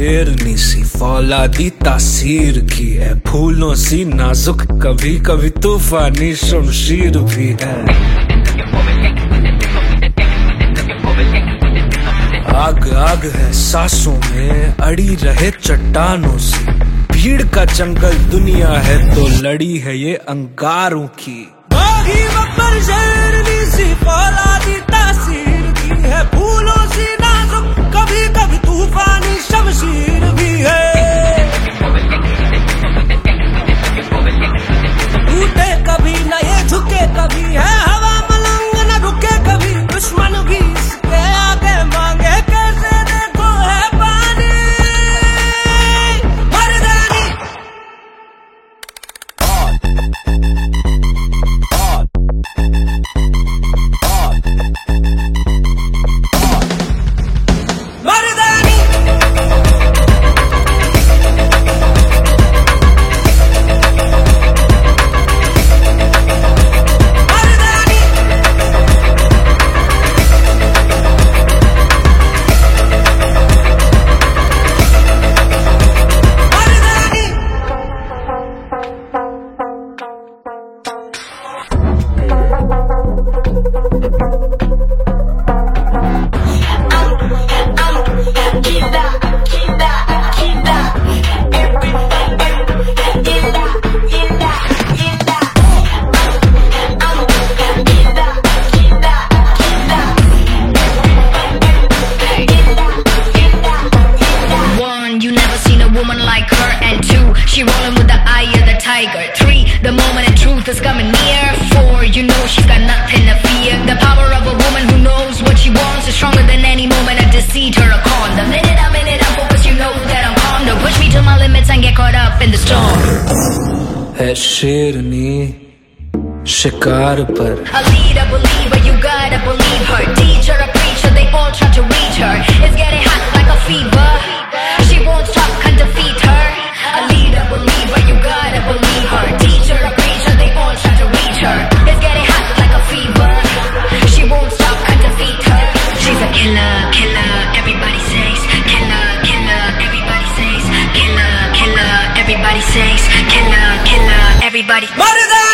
शेरनी सी फौलादी तासीर की है, फूलों सी नाजुक कभी कभी तूफानी शमशीर भी है। आग आग है सांसों में अड़ी रहे चट्टानों से, भीड़ का जंगल दुनिया है तो लड़ी है ये अंगारों की। बागी बब्बर शेरनी सी फौलादी तासीर की है, फूलों सी नाजुक कभी कभी तूफानी शमशीर भी है। टूटे कभी न ये झुके कभी है, हवा मलंग न रुके कभी, दुश्मन भी इसके आगे मांगे कैसे देखो है पानी। मर्दानी she rolling with the eye of the tiger. 3, the moment of truth is coming near. 4, you know she's got nothing to fear. The power of a woman who knows what she wants is stronger than any moment of deceit or a con. The minute I'm in it, I'm focused, you know that I'm calm. Don't push me to my limits and get caught up in the storm. है शेरनी शिकार पर, a leader, believer, you gotta believe her. Teacher, a preacher, they all try to reach her. It's getting hot like a fever. She won't stop, can't defeat her. A leader, believer, you gotta believe her. Teacher, a preacher, they all try to reach her. It's getting hot like a fever. She won't stop, can't defeat her. She's a killer, killer, everybody says. Killer, killer, everybody says. Killer, killer, everybody says. Killer, killer, everybody.